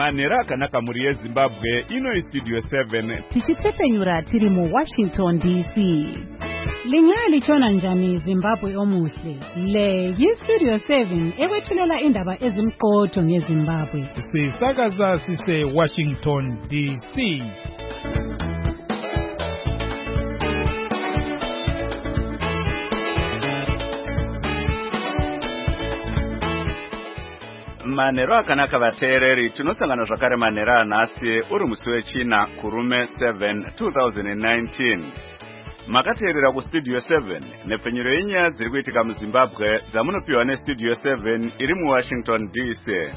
Manera akanaka muri yeZimbabwe ino Studio 7 tichitsepenyura tiri mu Washington DC. Lingali chona njani Zimbabwe omuhle. Le yi-Studio 7 ewethulela indaba ezimqotho ngeZimbabwe. Sisakaza sise Washington DC. Manero akanaka vateereri tinosangana zvakare manero anhasi uri musi wechina kurume 7 2019. Makateerera kuStudio 7 nepfenyuro yenyaya dziri kuitika muZimbabwe dzamunopiwa neStudio 7 iri muWashington DC.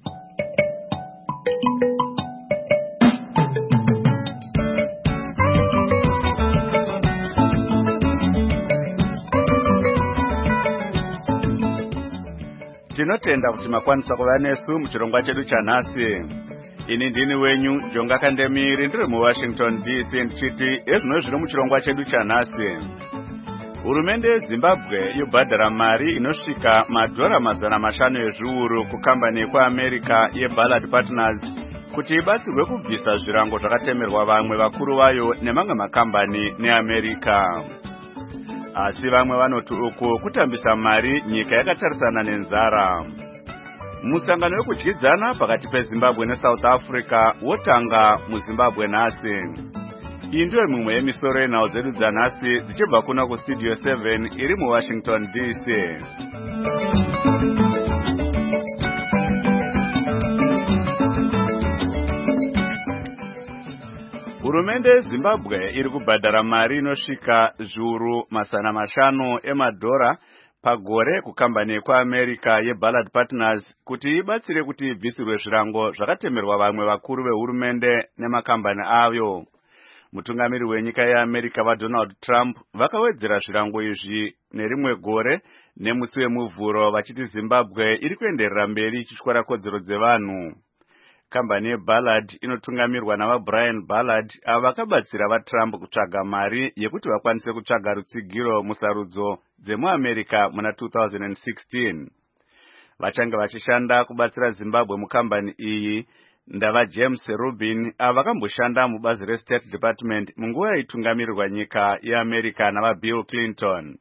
Tinotenda kuti makwanisa kuva nesu muchirongwa chedu chanhasi. Ini ndini wenyu Jonga Kandemiri ndiri muWashington DC ndichiti ezvino zviri muchirongwa chedu chanhasi. Hurumende yeZimbabwe yobhadhara mari inosvika $500 ezviuru kukambani yekuAmerica yeBallard Partners kuti ibatsirwe kubvisa zvirango zvakatemerwa vamwe vakuru vayo nemamwe makambani neAmerica. Asi vamwe vanoti uku kutambisa mari nyika yakatarisana nenzara. Musangano wekudyidzana pakati peZimbabwe neSouth Africa wotanga muZimbabwe nhasi. Iyi ndiyo mimwe yemisoro yenhau dzedu dzanhasi dzichibva kuna kuStudio 7 iri muWashington DC. Hurumende yeZimbabwe iri kubhadhara mari inosvika $500 pagore kukambani yekuAmerica yeBallard Partners kuti ibatsire kuti ibvisirwe zvirango zvakatemerwa vamwe vakuru vehurumende nemakambani ayo. Mutungamiri wenyika yeAmerica vaDonald Trump vakawedzera zvirango izvi nerimwe gore nemusi wemuvhuro vachiti Zimbabwe iri kuenderera mberi ichityora kodzero dzevanhu. Kambani yeBallard inotungamirwa navaBrian Ballard ava vakabatsira vaTrump kutsvaga mari yekuti vakwanise kutsvaga rutsigiro musarudzo dzemuAmerica muna 2016. Vachange vachishanda kubatsira Zimbabwe mukambani iyi ndava James Rubin ava vakamboshanda mubazi reState Department munguva yaitungamirirwa nyika yeAmerica navaBill Clinton.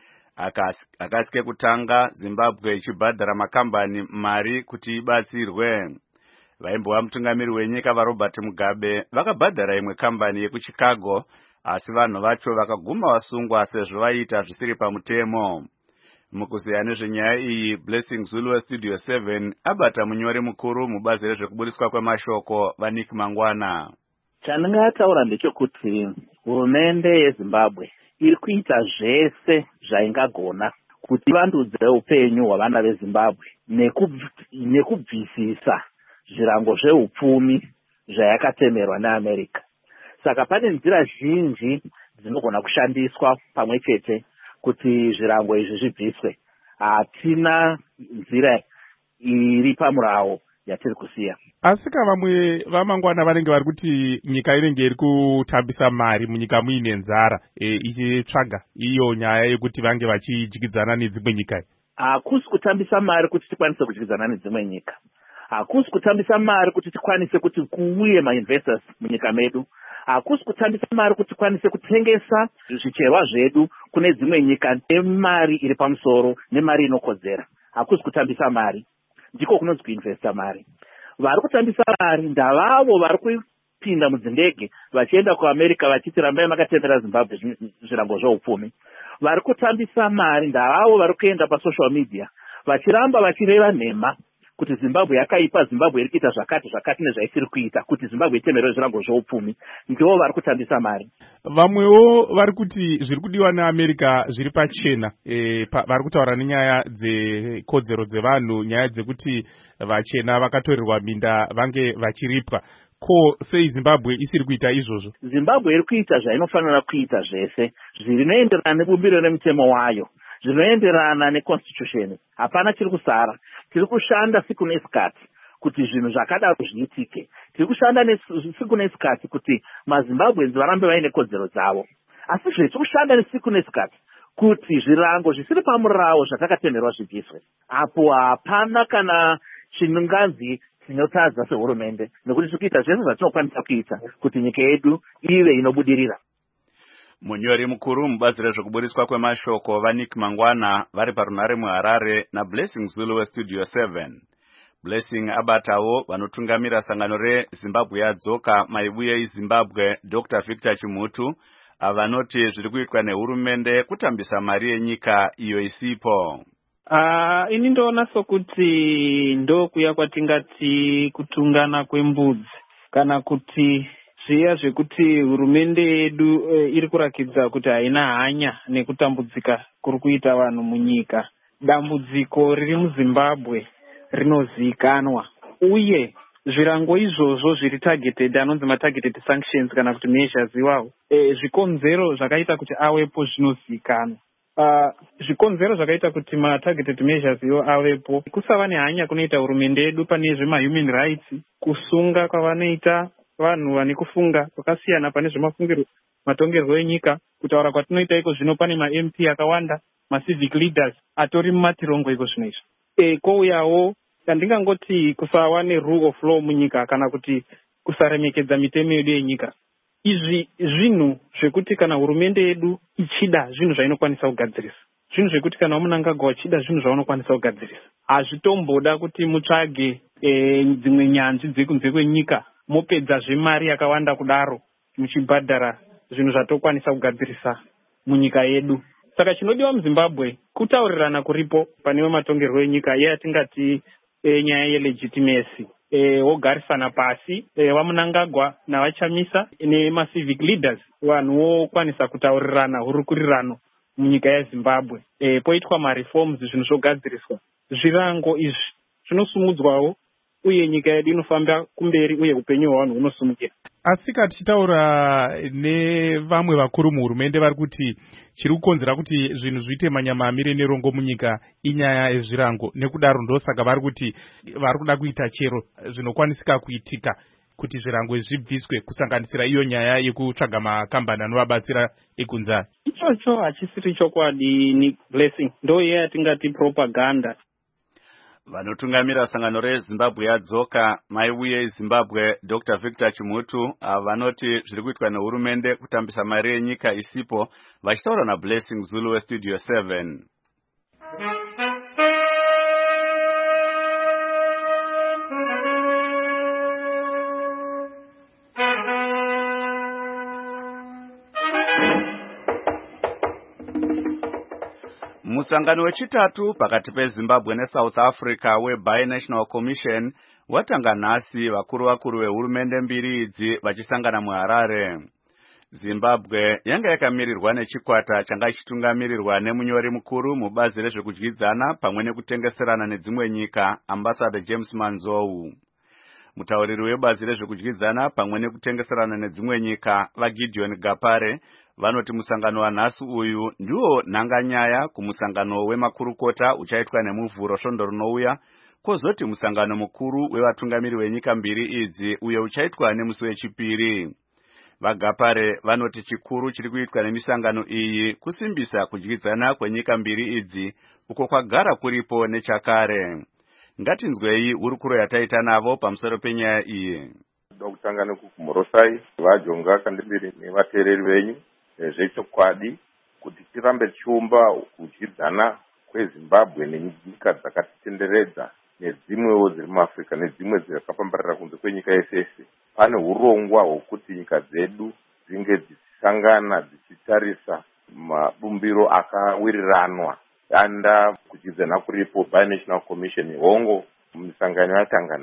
Akasi kekutanga Zimbabwe ichibhadhara makambani mari kuti ibatsirwe. Vaimbova mutungamiri wenyika vaRobert Mugabe vakabhadhara imwe kambani yekuChicago, asi vanhu vacho vakaguma vasungwa sezvo vaiita zvisiri pamutemo. Mukuziya nezvenyaya iyi, Blessing Zulu weStudio 7 abata munyori mukuru mubazi rezvekuburiswa kwemashoko vaNick Mangwana. Chandingataura ndechekuti hurumende yeZimbabwe iri kuita zvese zvaingagona kuti ivandudze upenyu hwavana veZimbabwe nekubvisisa zvirango zveupfumi zvayakatemerwa neAmerica. Saka pane nzira zhinji dzinogona kushandiswa pamwe chete kuti zvirango izvi zvibviswe. Hatina nzira iri pamurawo yatiri kusiya. Asika vamwe vamangwana vanenge vari kuti nyika inenge iri kutambisa mari munyika muine nzara ichitsvaga iyo nyaya yekuti vange vachidyidzana nedzimwe nyika. Hakusi kutambisa mari kuti tikwanise kudyidzana nedzimwe nyika. Hakusi kutambisa mari kuti tikwanise kuti kuuye mainvestors munyika medu. Hakusi kutambisa mari kuti tikwanise kutengesa zvicherwa zvedu kune dzimwe nyika nemari iri pamusoro nemari inokodzera. Hakusi kutambisa mari. Ndiko kunonzi kuinvesta mari. Vari kutambisa mari ndavavo vari kupinda mudzindege vachienda kuAmerica vachiti rambai makatendera Zimbabwe zvirango zveupfumi. Vari kutambisa mari ndavavo vari kuenda pasocial media vachiramba vachireva nhema kuti Zimbabwe yakaipa, Zimbabwe iri kuita zvakati nezvaisiri kuita, kuti Zimbabwe itemerwe zvirango zveupfumi. Ndivo vari kutambisa mari. Vamwewo vari kuti zviri kudiwa neAmerica zviri pachena. Vari kutaura nenyaya dzekodzero dzevanhu, nyaya dzekuti vachena vakatorerwa minda vange vachiripwa. Ko sei Zimbabwe isiri kuita izvozvo? Zimbabwe iri kuita zvainofanira kuita zvese zvinoenderana nebumbiro nemutemo wayo, zvinoenderana neconstitution. Hapana chiri kusara. Tiri kushanda siku nesikati kuti zvinhu zvakadaro zviitike. Tiri kushanda siku nesikati kuti maZimbabwenzi varambe vaine kodzero dzavo. Asi tiri kushanda siku nesikati kuti zvirango zvisiri pamurawo zvatakatemerwa zvibviswe. Apo hapana kana chinonganzi tinotadza sehurumende nekuti tiri kuita zvese zvatinokwanisa kuita kuti nyika yedu ive inobudirira. Munyori mukuru mubazi rezvekuburiswa kwemashoko vaNick Mangwana vari parunhare muHarare naBlessing Zulu weStudio 7. Blessing abatawo vanotungamira sangano reZimbabwe yadzoka maibuye eZimbabwe Dr. Victor Chimutu avanoti zviri kuitwa nehurumende kutambisa mari yenyika iyo isipo. Ini ndoona sokuti ndokuya kwatingati kutungana kwembudzi kana kuti zviya zvekuti hurumende yedu iri kurakidza kuti haina hanya nekutambudzika kuri kuita vanhu munyika. Dambudziko riri muZimbabwe rinozikanwa uye zvirango izvozvo zviri targeted, anonzi matargeted sanctions kana kuti measures iwawo, zvikonzero zvakaita kuti awepo zvinozikanwa. Zvikonzero zvakaita kuti matargeted measures iwo avepo kusava nehanya kunoita hurumende yedu pane zvemahuman rights, kusunga kwavanoita vanhu vane kufunga kwakasiyana pane matongerwo enyika, kutaura kwatinoita iko zvino pane ma-MP akawanda, ma-civic leaders atori mumatirongo iko zvinoizvo. Kouyawo ndingangoti kusava nerule of law munyika kana kuti kusaremekedza mitemo yedu yenyika. Izvi zvinhu zvekuti kana hurumende yedu ichida zvinhu zvainokwanisa kugadzirisa, zvinhu zvekuti kana Mnangagwa achida zvinhu zvaunokwanisa kugadzirisa. Hazvitomboda kuti mutsvage dzimwe nyanzvi dzekunze kwenyika mopedza zvemari yakawanda kudaro muchibhadhara zvinhu zvatokwanisa kugadzirisa munyika yedu. Saka chinodiwa muZimbabwe kutaurirana kuripo panewe matongerwo enyika yatingati nyaya yelegitimacy, wogarisana pasi vaMnangagwa navachamisa nema-civic leaders, vanhu vokwanisa kutaurirana hurukurirano munyika yeZimbabwe, poitwa ma-reforms, zvinhu zvogadziriswa. Zvirango izvi zvinosumudzwawo uye nyika yedu inofamba kumberi uye upenyu hwavanhu hunosumukira. Asika tichitaura nevamwe vakuru muhurumende vari kuti chiri kukonzera kuti zvinhu zviite manyama amire nerongo munyika inyaya yezvirango, nekudaro ndosaka vari kuti vari kuda kuita chero zvinokwanisika kuitika kuti zvirango zvibviswe, kusanganisira iyo nyaya yekutsvaga makambani anovabatsira ekunze. Ichocho hachisiri chokwadi ni Blessing, ndoiye yatingati propaganda. Vanotungamira sangano reZimbabwe yadzoka maibuye eZimbabwe Dr. Victor Chimutu vanoti zviri kuitwa nehurumende kutambisa mari yenyika isipo, vachitaura naBlessing Zulu weStudio 7. Musangano wechitatu pakati peZimbabwe neSouth Africa weBinational Commission watanga nhasi vakuru vehurumende mbiri idzi vachisangana muHarare. Zimbabwe yanga yakamirirwa nechikwata changa chitungamirirwa nemunyori mukuru mubazi rezvekudyidzana pamwe nekutengeserana nedzimwe nyika, Ambassador James Manzou. Mutauriri webazi rezvekudyidzana pamwe nekutengeserana nedzimwe nyika vaGideon Gapare vanoti musangano wanhasi uyu ndiwo nhanganyaya kumusangano wemakurukota uchaitwa nemuvhuro svondo rinouya, kwozoti musangano mukuru wevatungamiri wenyika mbiri idzi uyo uchaitwa nemusi wechipiri. VaGapare vanoti chikuru chiri kuitwa nemisangano iyi kusimbisa kudyidzana kwenyika mbiri idzi uko kwagara kuripo nechakare. Ngatinzwei hurukuro yataita navo pamusoro penyaya iyi. Dokutangana kukumorosai vajonga kandibiri nevateereri venyu zvechokwadi kuti tirambe tichiumba kudyidzana kweZimbabwe nenyika dzakatitenderedza nedzimwewo dziri muAfrica nedzimwe dzakapambarira kunze kwenyika yese. Pane urongwa hwokuti nyika dzedu dzinge dzichisangana dzichitarisa mabumbiro akawiriranwa. Danda kudyidzana kuripo Binational Commission hongo misangano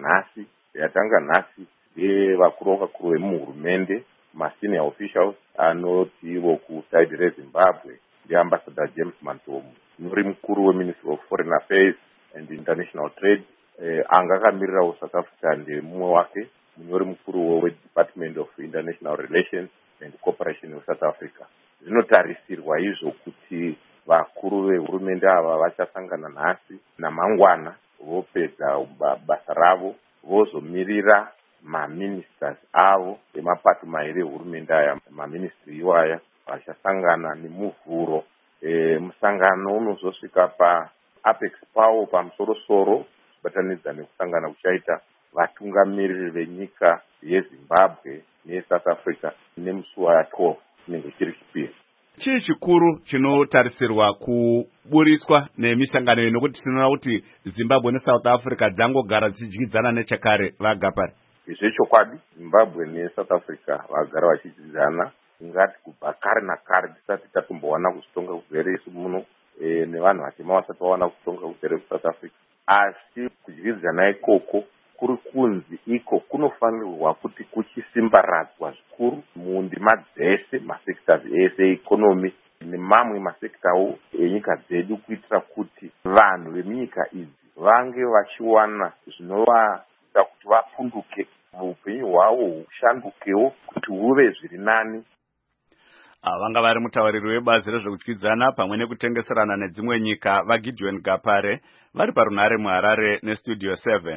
yatanga nhasi vakuru vemuhurumende, ma-senior officials anoti vokuside reZimbabwe ndiAmbassador James Manzou, muri mukuru weMinistry of Foreign Affairs and International Trade, anga akamirirawo South Africa ndemumwe wake munyori mukuru weDepartment of International Relations and Cooperation weSouth Africa. Zvinotarisirwa izvo kuti vakuru vehurumende ava vachasangana nhasi namangwana vopedza basa ravo vozomirira ma-ministers avo emapato mairi ehurumende aya, ma-ministry iwaya vachasangana nemuvhuro. Musangano unozosvika paApex pawo pamusoro-soro kubatanidza nekusangana kuchaita vatungamiriri venyika yeZimbabwe neSouth Africa nemusi wa12 chinenge chiri chipiri. Chii chikuru chinotarisirwa kuburiswa nemisangano iyi, nokuti tinoona kuti Zimbabwe neSouth Africa dzangogara dzichidyidzana nechakare vaGapare? Zvechokwadi, Zimbabwe neSouth Africa vagara vachidyidzana, ingati kubva kare nakare tisati tatombowana kutonga kugere isu muno nevanhu vatema vasati vawana kutonga kugere kuSouth Africa. Asi kudyidzana ikoko kuri kunzi iko kunofanirwa kuti kuchisimbaradzwa zvikuru mundima dzese, masekta ese eikonomi nemamwe masektawo enyika dzedu, kuitira kuti vanhu vemunyika idzi vange vachiwana zvinovaita kuti vapunduke, upenyu hwavo hushandukewo kuti huve zviri nani. Vanga vari mutauriri webazi rezvekudyidzana pamwe nekutengeserana nedzimwe nyika vaGideon Gapare vari parunhare muHarare neStudio 7.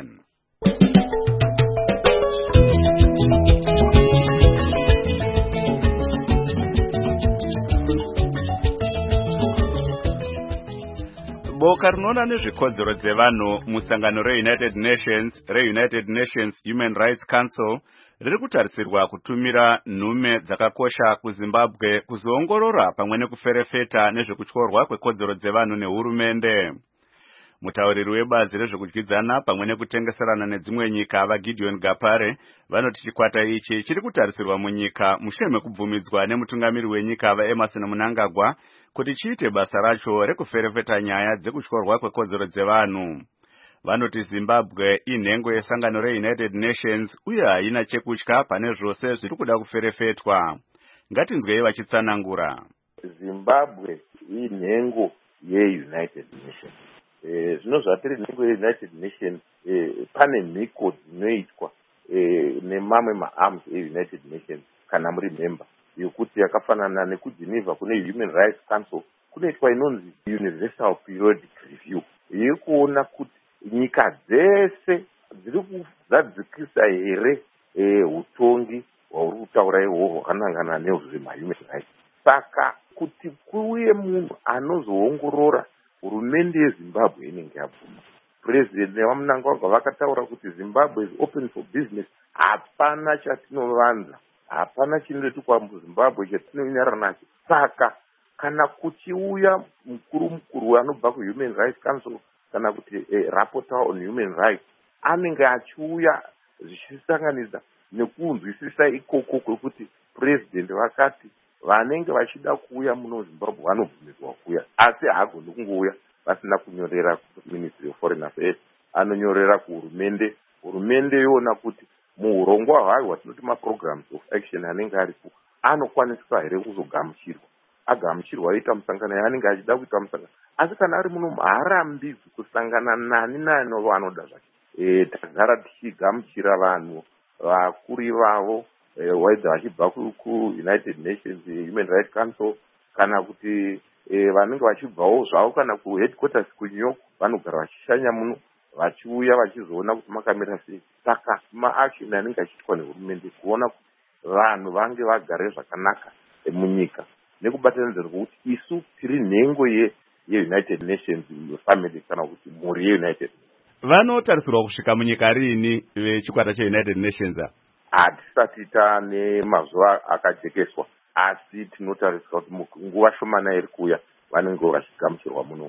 Boka rinoona nezvekodzero dzevanhu musangano reUnited Nations Human Rights Council riri kutarisirwa kutumira nhume dzakakosha kuZimbabwe kuzoongorora pamwe nekuferefeta nezvekutyorwa kwekodzero dzevanhu nehurumende. Mutauriri webazi rezvekudyidzana pamwe nekutengeserana nedzimwe nyika vaGideon Gapare vanoti chikwata ichi chiri kutarisirwa munyika mushure mekubvumidzwa nemutungamiri wenyika vaEmmerson Mnangagwa kuti chiite basa racho rekuferefeta nyaya dzekutyorwa kwekodzero dzevanhu. Vanoti Zimbabwe inhengo yesangano reUnited Nations uye haina chekutya pane zvose zviri kuda kuferefetwa. Ngatinzwei vachitsanangura. Zimbabwe inhengo yeUnited Nations. Zvino zvatiri nhengo yeUnited Nations, pane mhiko dzinoitwa nemamwe maarms eUnited Nations kana muri member, yokuti yakafanana nekuGeneva kune Human Rights Council kunoitwa inonzi Universal Periodic Review yekuona kuti nyika dzese dziri kuzadzikisa here utongi hwauri kutaura ihwohwo hwakanangana nezvemahuman rights. Saka kuti kuuye munhu anozoongorora hurumende yeZimbabwe inenge yabvuma. President nevaMnangagwa vakataura kuti Zimbabwe is open for business. Hapana chatinovanza, hapana chinoitikwa muZimbabwe chatinonyarara nacho. Saka kana kuchiuya mukuru anobva kuHuman Rights Council kana kuti rapporteur on human rights anenge achiuya zvichisanganisa nekunzwisisa ikoko kwekuti president vakati vanenge vachida kuuya muno Zimbabwe vanobvumirwa kuuya, asi haagoni kungouya vasina kunyorera kuMinistry of Foreign Affairs, anonyorera kuhurumende. Hurumende yoona kuti muurongwa hwayo hwatinoti maprograms of action anenge aripo anokwaniswa here kuzogamuchirwa. Agamuchirwa aita musangano yaanenge achida kuita musangano, asi kana ari muno haarambidzi kusangana nani vanoda zvake. Tagara tichigamuchira vanhu vakuru vavo waidza vachibva kuUnited Nations Human Rights Council kana kuti vanenge vachibvawo zvavo kana kuheadquarters kuNew York, vanogara vachishanya muno vachiuya vachizoona kuti makamira sei. Saka maaction anenge achiitwa nehurumende kuona kuti vanhu vange vagare zvakanaka munyika nekubatanidza kuti isu tiri nhengo yeUnited Nations family kana kuti mhuri yeUnited. Vanotarisirwa kusvika munyika riini vechikwata cheUnited Nations? Hatisati taane mazuva akajekeswa, asi tinotariswa kuti nguva shomana iri kuuya vanenge vachigamuchirwa muno.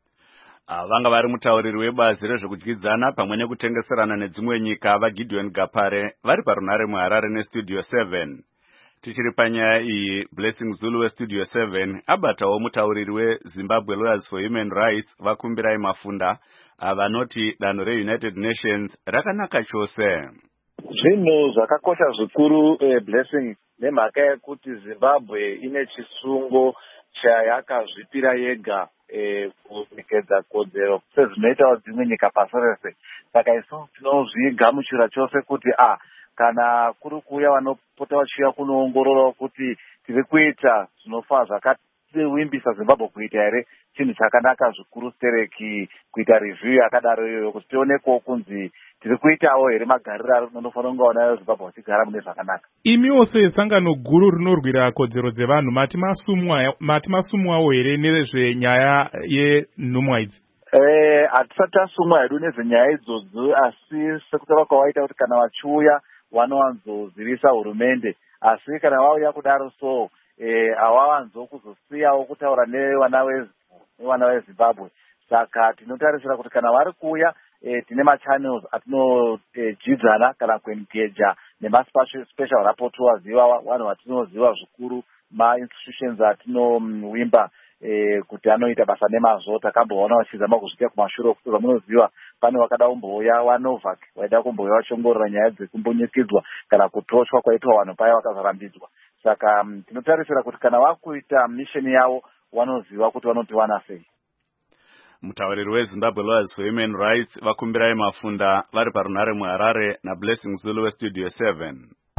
Vanga vari mutauriri webazi rezvekudyidzana pamwe nekutengeserana nedzimwe nyika vaGideon Gapare vari parunhare muHarare neStudio 7. Tichiri panyaya iyi, Blessing Zulu weStudio 7 abatawo mutauriri weZimbabwe Lawyers for Human Rights vakumbirai Mafunda vanoti danho reUnited Nations rakanaka chose. Zvinhu zvakakosha zvikuru Blessing, nemhaka yekuti Zimbabwe ine chisungo chayakazvipira yega kuchengetedza kodzero sezvinoitawo dzimwe nyika pasi rese. Saka isu tinozvigamuchira chose kuti kana kuri kuuya vanopota vachiuya kunoongorora kuti tiri kuita zvinofaa zvakavimbisa Zimbabwe kuita here, chinhu chakanaka zvikuru stereki kuita review yakadaro iyoyo kuti tionekewo kunzi tiri kuitawo here magariro anofanira kunge wanayo Zimbabwe vachigara mune zvakanaka. Imiwo sesangano guru rinorwira kodzero dzevanhu mati masumwawo here nezvenyaya yenhumwa idzi? hatisati tasumwa hedu nezvenyaya idzodzo, asi sekutaura kwawaita kuti kana vachiuya vanowanzozivisa hurumende, asi kana vauya kudaro so havawanzo kuzosiyawo kutaura nevana vezimbabwe. Saka tinotarisira kuti kana vari kuuya tine machannels atinojidzana kana kuengeja nemaspecial rapporteurs iva vanhu vatinoziva zvikuru, ma-institutions atinowimba kuti anoita basa nemazvo. Takamboona vachizama kusvika kumashure okuti vamunoziva pane wakada kumbouya waNovak waida kumbouya vachongorora nyaya dzekumbunyikidzwa kana kutoshwa kwaitwa vanhu paya vakazorambidzwa. Saka tinotarisira kuti kana vakuita misheni yavo vanoziva kuti vanotiwana sei. Mutauriri weZimbabwe Lawyers for Human Rights vakumbirai Mafunda vari parunhare muHarare naBlessing Zulu weStudio 7.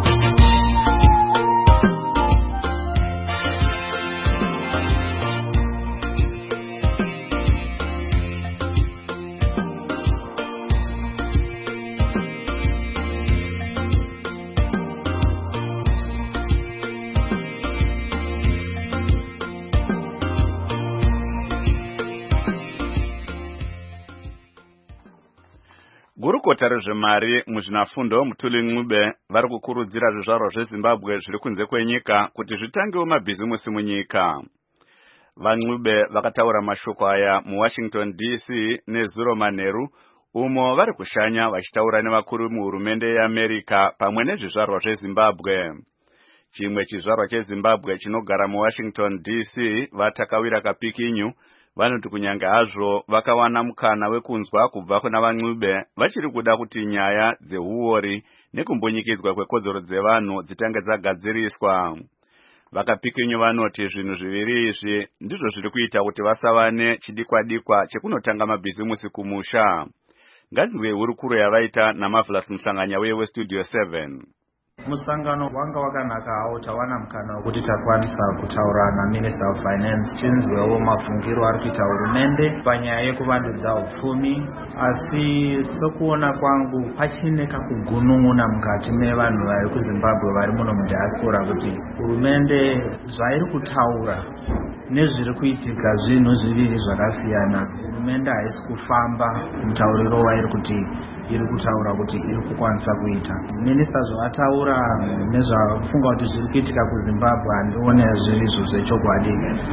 Gurukota rezvemari muzvinafundo Mutuli Ncube vari kukurudzira zvizvarwa zveZimbabwe zviri kunze kwenyika kuti zvitangewo mabhizimusi munyika. VaNcube vakataura mashoko aya muWashington DC nezuro manheru, umo vari kushanya vachitaura nevakuru muhurumende yeAmerica pamwe nezvizvarwa zveZimbabwe. Chimwe chizvarwa cheZimbabwe chinogara muWashington DC vaTakawira Kapikinyu vanoti kunyange hazvo vakawana mukana wekunzwa kubva kuna vaNcube vachiri kuda kuti nyaya dzeuori nekumbunyikidzwa kwekodzero dzevanhu dzitange dzagadziriswa. VaKapikinyu vanoti zvinhu zviviri izvi ndizvo zviri kuita kuti vasava nechidikwa-dikwa chekunotanga mabhizimusi kumusha. Ngazinzwei hurukuro yavaita naMarvelous Mhlanganya weStudio 7. Musangano wanga wakanaka hawo, tawana mukana wekuti takwanisa kutaura naMinister of Finance tinzwewo mafungiro ari kuita hurumende panyaya yekuvandudza upfumi, asi sokuona kwangu pachine kakugunun'una mukati mevanhu vari kuZimbabwe vari muno mudiaspora kuti hurumende zvairi kutaura nezviri kuitika zvinhu zviviri zvakasiyana. Hurumende haisi kufamba mutauriro wairi kuti iri kutaura kuti iri kukwanisa kuita. Minista zvavataura nezvafunga kuti zviri kuitika kuZimbabwe handione zviri izvo zvechokwadi.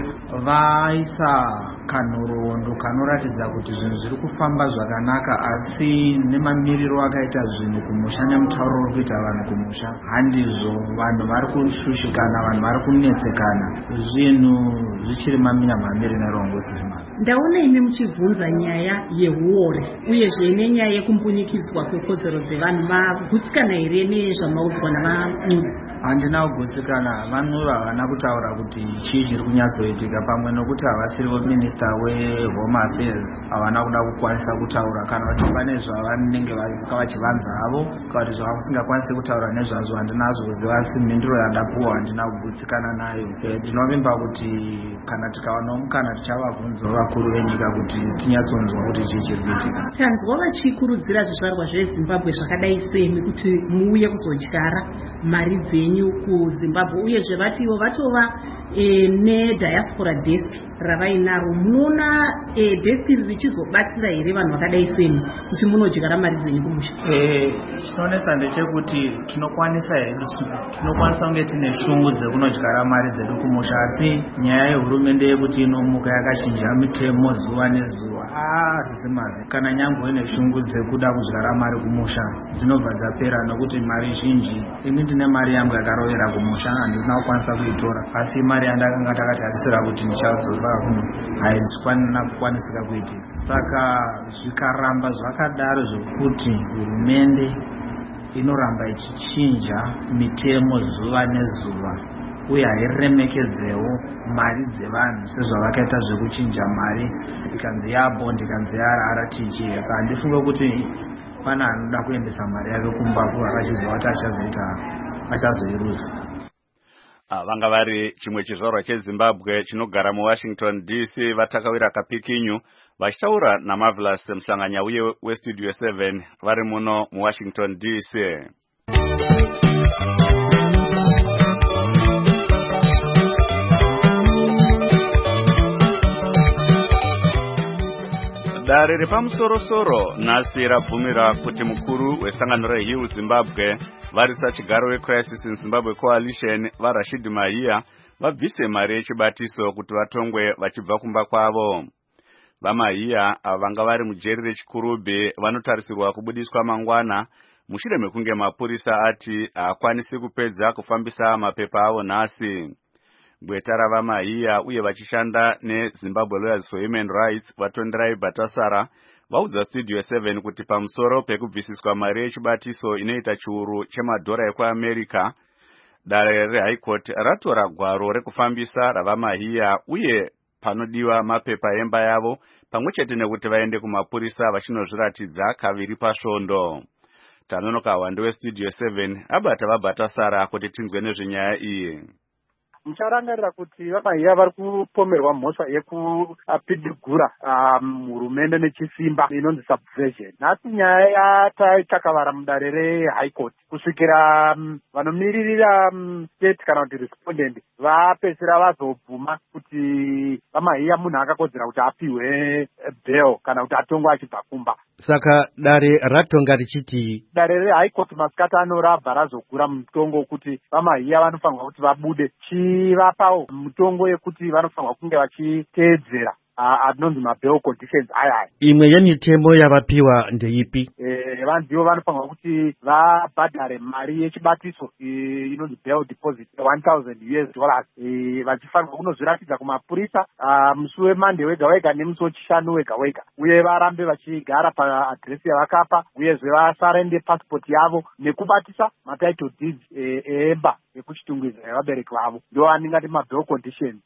Vaisa kanhoroondo kanoratidza kuti zvinhu zviri kufamba zvakanaka, asi nemamiriro akaita zvinhu kumusha nemutauro uri kuita vanhu kumusha handizvo. Vanhu vari kushushikana, vanhu vari kunetsekana, zvinhu zvichiri mamiri nerongosima. Ndaona imi muchibvunza nyaya yehuori uyezve nenyaya yekumbunyikidzwa kwekodzero dzevanhu. Magutsikana here nezvamaudzwa navaNcube? Handina kugutsikana. Vanhu havana kutaura kuti chii chiri kunyatsoitika, pamwe nokuti havasiriwo minista weHome Affairs havana kuda kukwanisa kutaura kana kuti pane zvavanenge vachivanza havo kana kuti zvavasingakwanisi kutaura nezvazvo handinazvo kuziva, asi mhinduro yandapuwa handina kugutsikana nayo. Ndinovimba kuti kana tikawana mukana tichavabvunza vakuru venyika kuti tinyatsonzwa kuti chii chiri kuitika. Tanzwa vachikurudzira zvizvarwa zveZimbabwe zvakadai semi kuti muuye kuzodyara mari dzenyu kuZimbabwe, uyezve vatiwo vatova nediaspora desk ravainaro. Muona desk richizobatsira here vanhu vakadai semi kuti munodyara mari dzenyu kumusha? Chinonetsa ndechekuti tinokwanisa kunge tine shungu dzekunodyara mari dzedu kumusha, asi nyaya yehurumende yekuti inomuka yakachinja mitemo zuva nezuva, zvisimazvi. Kana nyange ine shungu dzekuda kudyara mari kumusha dzinobva dzapera, nokuti mari zhinji, ini ndine mari yangu yakarovera kumusha handina kukwanisa kuitora, asi mari yandakanga takatarisira kuti ndichadzosa kuno haizikwanina kukwanisika kuitika. Saka zvikaramba zvakadaro zvokuti hurumende inoramba ichichinja mitemo zuva nezuva uye hairemekedzewo mari dzevanhu sezvavakaita zvekuchinja mari, ikanzi yabond ikanzi yaRTGS. Handifunge kuti pana anoda kuendesa mari yake kumba akachizwa kuti achazoiruza. Vanga vari chimwe chizvarwa cheZimbabwe chinogara muWashington DC vaTakawira Kapikinyu vachitaura naMarvelous Mhlanganya weStudio 7 vari muno muWashington DC. Dare repamusoro-soro nhasi rabvumira kuti mukuru wesangano reHill Zimbabwe varisa chigaro weCrisis in Zimbabwe Coalition vaRashid Mahia vabvise mari yechibatiso kuti vatongwe vachibva kumba kwavo. VaMahia ava vanga vari mujeri rechikurubhe vanotarisirwa kubudiswa mangwana mushure mekunge mapurisa ati haakwanisi kupedza kufambisa mapepa avo nhasi. Gweta ravaMahia uye vachishanda neZimbabwe Lawyers for Human Rights vatonderai Bhatasara vaudza Studio 7 kuti pamusoro pekubvisiswa mari yechibatiso inoita chiuru chemadhora ekuAmerica, dare reHigh Court ratora gwaro rekufambisa ravaMahia uye panodiwa mapepa emba yavo pamwechete nekuti vaende kumapurisa vachinozviratidza kaviri pasvondo. Tanonoka Hwande weStudio 7 abata vaBhatasara kuti tinzwe nezvenyaya iyi. Mucharangarira kuti vaMahia vari kupomerwa mhosva yekupidigura hurumende nechisimba inonzi subversion. Nhasi nyaya yataitakavara mudare reHigh Court kusvikira vanomiririra state kana kuti respondent vapedzisira vazobvuma kuti vaMahia munhu akakodzera kuti apiwe bail kana kuti atongwe achibva kumba. Saka dare ratonga richiti dare reHigh Court masikati ano rabva razogura mutongo wekuti vaMahia vanofanirwa kuti vabude chivapawo mutongo yekuti vanofanirwa kunge vachiteedzera anonzi mabail conditions aya. Imwe yemitemo yavapiwa ndeipi? Vanhu ndivo vanofanirwa kuti vabhadhare mari yechibatiso inonzi bail deposit $1,000 vachifanirwa kunozviratidza kumapurisa musi weMonday wega wega nemusi wechishanu wega wega, uye varambe vachigara paadhiresi yavakapa, uyezve vasare nepasipoti yavo nekubatisa matitle deeds emba yekuchitungwiza yevabereki vavo. Ndo andingati mabail conditions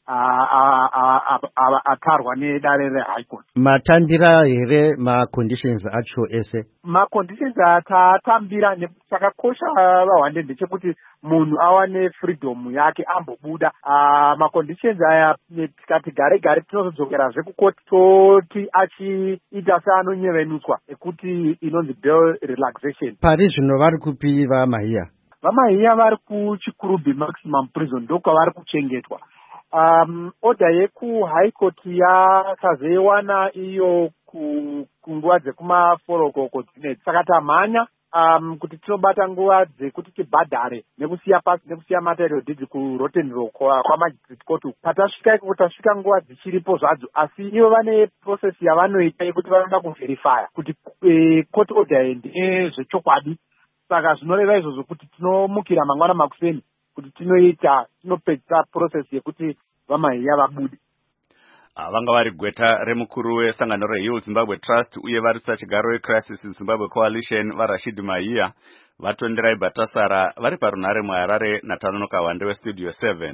atarwa nedare reHigh Court. Matambira here maconditions acho ese? Maconditions atatambira chakakosha vaHwande ndechekuti munhu awane freedom yake ambobuda. Maconditions aya tikati gare gare tinozodzokerazve kukoti toti achiita seanonyevenutswa ekuti inonzi bail relaxation. Pari zvino vari kupi vaMahia? VaMahia vari kuchikurubhi maximum prison ndokwavari kuchengetwa. Oda yekuHigh Court yakazoiwana iyo kunguva dzekumaforokoko dzinedzi. Saka tamhanya kuti tinobata nguva dzekuti tibhadhare nekusiya pasi nekusiya matitle deeds kuRotten Row kwamajistrate court. Patasvika iko tasvika nguva dzichiripo zvadzo, asi ivo vane process yavanoita yekuti vanoda kuverifya kuti court order iyi ndezvechokwadi. Saka zvinoreva izvozvo kuti tinomukira mangwana makuseni kuti tinopedza process yekuti vaMahia vabude. Vanga vari gweta remukuru wesangano reHill Zimbabwe Trust uye varisa chigaro weCrisis in Zimbabwe Coalition vaRashid Mahia vatonderai Bhatasara vari parunhare muHarare naTanonoka Hwande weStudio 7.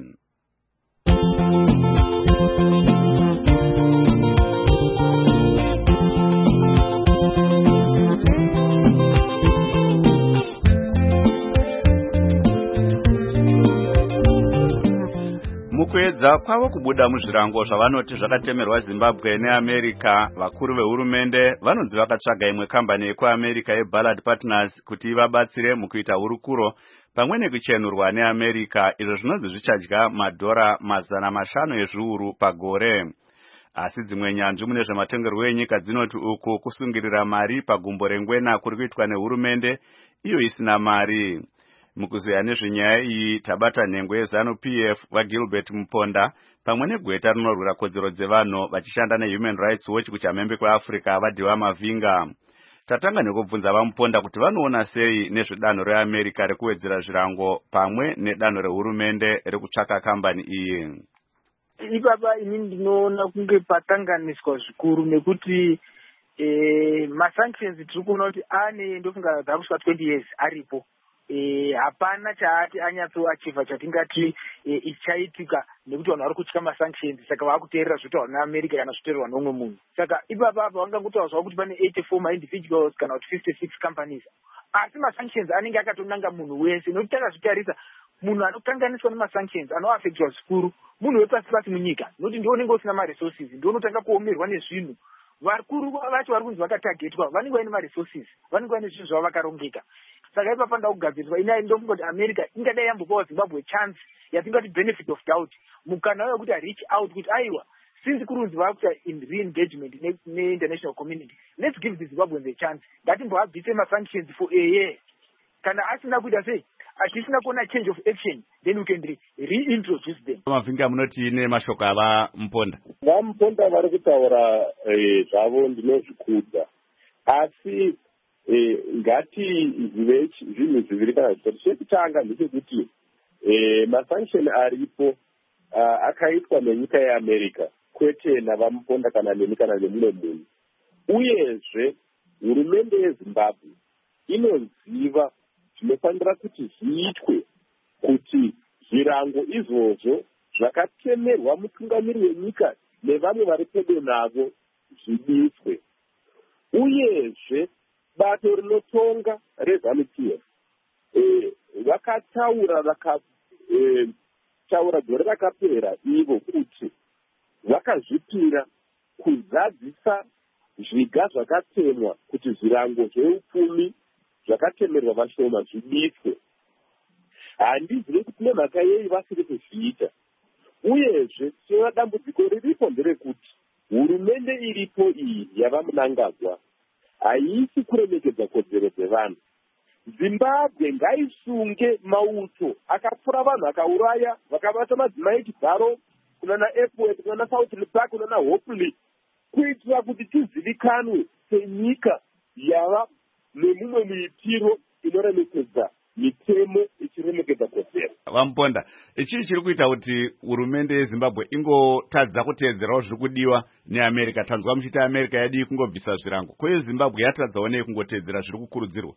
Mukuedza kwavo kubuda muzvirango zvavanoti zvakatemerwa Zimbabwe neAmerica, vakuru vehurumende vanonzi vakatsvaga imwe kambani yekuAmerica yeBallard Partners kuti ivabatsire mukuita hurukuro pamwe nekuchenurwa neAmerica, izvo zvinonzi zvichadya madhora $500 ezviuru pagore. Asi dzimwe nyanzvi mune zvematongerwo enyika dzinoti uku kusungirira mari pagumbo rengwena kuri kuitwa nehurumende iyo isina mari. Mukuzoya nezvenyaya iyi tabata nhengo yeZanu-PF vaGilbert Muponda pamwe negweta rinorwira kodzero dzevanhu vachishanda neHuman Rights Watch kuchamhembe kweAfrica vaDhiwa Mavinga. Tatanga nekubvunza vaMuponda kuti vanoona sei nezvedanho reAmerica rekuwedzera zvirango pamwe nedanho rehurumende rekutsvaka kambani iyi. Ibaba inini ndinoona kunge pakanganiswa zvikuru nekuti masanctions tiri kuona kuti ane ndofunga dzakusvika 20 years aripo. Hapana chaati anyatsoachiva chatingati ichaitika nekuti vanhu vari kutya masanctions, saka vakuteerera zvitaurwa neAmerica kana zvitaurwa nomwe munhu. Saka ipapa vangangotaurwa kuti pane 84 ma-individuals kana kuti 56 companies, asi masanctions anenge akatonanga munhu wese. Nokuti takazvitarisa munhu anokanganiswa nemasanctions anoafectwa zvikuru munhu wepasi pasi munyika, nokuti ndiwo unenge usina maresources, ndiwo unotanga kuomerwa nezvinhu. Vakuru vacho vari kunzi vakatagetwa vanenge vaine maresources, vanenge vaine zvinhu zvavo vakarongeka. Saka ipapa ndakugadziriswa inai ndofunga kuti America ingadai yambopawo Zimbabwe chance yatingati benefit of doubt, mukana wekuti reach out kuti aiwa since kurunzi vakuita re-engagement ne-international community, let's give the Zimbabweans a chance. Ngatimboabvise ma-sanctions for a year. Kana asina kuita sei, atisina kuona change of action, then we can reintroduce them. Mavinga munoti ine mashoko ava Muponda. Vamuponda vari kutaura zvavo ndinozvikudza, asi ngatizive zvinhu zviviri kana zvitatu. Chekutanga ndechekuti masanction aripo akaitwa nenyika yeAmerica, kwete navamuponda kana nemi kana nemumwe munhu. Uyezve hurumende yeZimbabwe inoziva zvinofanira kuti zviitwe kuti zvirango izvozvo zvakatemerwa mutungamiri wenyika nevamwe vari pedo navo zvidiswe. Uyezve bato rinotonga reZANU-PF vakataura taura gore rakapera ivo kuti vakazvipira kuzadzisa zviga zvakatemwa kuti zvirango zveupfumi zvakatemerwa vashoma zvidiswe. Handizivi kuti nemhaka yei vasiri kuzviita. Uyezve tinoona dambudziko riripo nderekuti hurumende iripo iyi yavamunangagwa haisi kuremekedza kodzero dzevanhu. Zimbabwe ngaisunge mauto akapfura vanhu akauraya vakabata madzimai chigaro kunana Epworth kunana South Park kunana Hopley, kuitira kuti tizivikanwe senyika yava nemumwe muitiro inoremekedza mitemo ichiremekedza kodzero. Vamuponda, ichi chiri kuita kuti hurumende yeZimbabwe ingotadza kuteedzerawo zviri kudiwa neAmerica. Tanzwa muchiti America yadi kungobvisa zvirango, kwe Zimbabwe yatadzawo nei kungoteedzera zviri kukurudzirwa.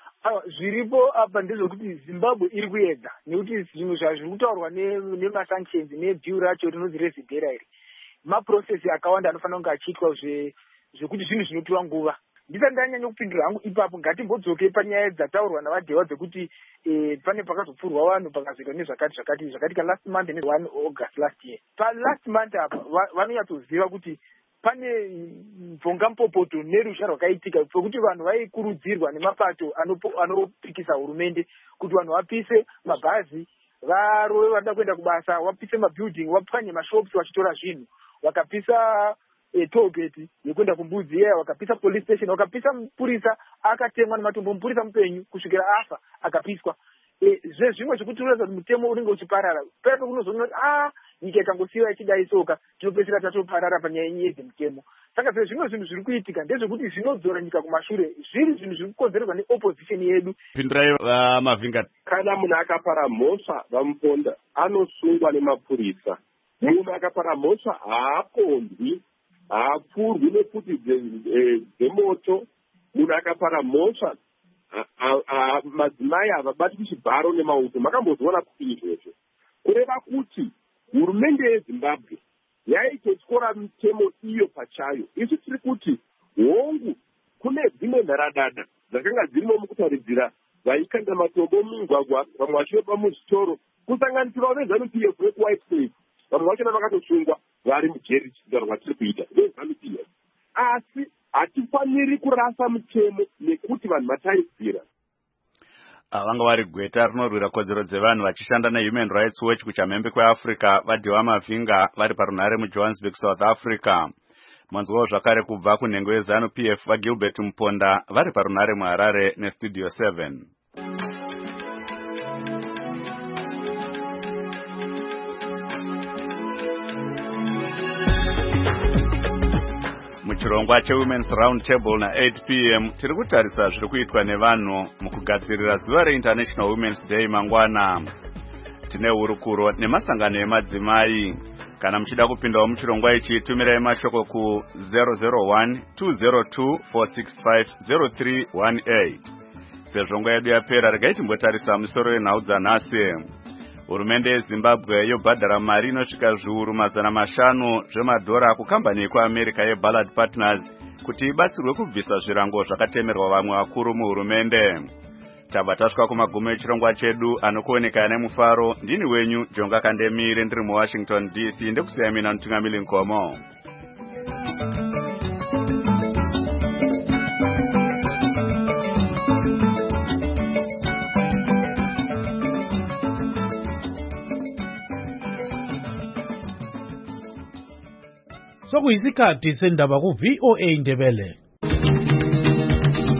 Zviripo apa ndezvekuti Zimbabwe iri kuedza, nekuti zvinhu zvazviri kutaurwa nemasanctions nebhiu racho rinonzi rezidhera iri, maprocesi akawanda anofanira kunge achiitwa zvekuti zvinhu zvinopiwa nguva. Ndisati ndanyanya kupindura hangu ipapo, ngatimbodzoke panyaya dzataurwa navadhewa dzekuti pane pakazopfurwa vanhu pakazoitwa nezvakatika last month ne1 August last year. Last month apa vanonyatsoziva kuti pane mvongampopoto nerusha rwakaitika pekuti vanhu vaikurudzirwa nemapato anopikisa hurumende kuti vanhu vapise mabhazi, varove vanoda kuenda kubasa, vapise mabuilding, vapwanye mashops vachitora zvinhu, vakapisa tollgate yekuenda kumbudzi yeya, vakapisa police station, vakapisa mupurisa akatemwa nematombo, mupurisa mupenyu kusvikira afa akapiswa. Zvezvimwe zvekuti unoza kuti mutemo unenge uchiparara, paipo kunozoona nyika ikangosiyiwa ichidai soka tinopedzisira tatoparara panyaya yezvemutemo. Saka zvimwe zvinhu zviri kuitika ndezvekuti zvinodzora nyika kumashure, zviri zvinhu zviri kukonzerwa neopposition yedu. Pindurai Mavinga. Kana munhu akapara mhosva Vamuponda anosungwa nemapurisa. Munhu akapara mhosva haapondwi, haapfurwi nepfuti dzemoto. Munhu akapara mhosva madzimai havabatwi chibharo nemauto. Makambozoona kuti izvozvo kureva kuti hurumende yeZimbabwe yaitotyora mitemo iyo pachayo. Isu tiri kuti hongu kune dzimwe nharadada dzakanga dzirimo mukutaridzira vaikanda matombo mumugwagwa, vamwe vachivepa muzvitoro, kusanganisirawo veZANU-PF vekuWhite Cliff, vamwe vachona vakatosungwa vari mujeri chidzaro rwatiri kuita veZANU-PF. Asi hatifaniri kurasa mutemo nekuti vanhu vatarisira. Vanga vari gweta rinorwira kodzero dzevanhu vachishanda neHuman Rights Watch kuchamhembe kweAfrica, vadhiwa Mavinga vari parunhare muJohannesburg, South Africa. Mwanzwawo zvakare kubva kunhengo yeZANU-PF vaGilbert Muponda vari parunhare muHarare neStudio 7. Muchirongwa cheWomen's Round Table na8 p.m. tiri kutarisa zviri kuitwa nevanhu mukugadzirira zuva reInternational Women's Day mangwana. Tine hurukuro nemasangano emadzimai. Kana muchida kupindawo muchirongwa ichi, tumirai mashoko ku 001-202-465-0318. Sezvo nguva yedu yapera, regai timbotarisa musoro wenhau dzanhasi. Hurumende yeZimbabwe yobhadhara mari inosvika zviuru 500 zvemadhora kukambani yekuAmerica yeBallard Partners kuti ibatsirwe kubvisa zvirango zvakatemerwa vamwe vakuru muhurumende. Tabva tasvika kumagumo echirongwa chedu, anokuoneka nemufaro. Ndini wenyu Jonga Kandemire, ndiri muWashington DC, ndekusiya mina Mutungamiri Nkomo. sokuyisikhathi sendaba ku-VOA Ndebele.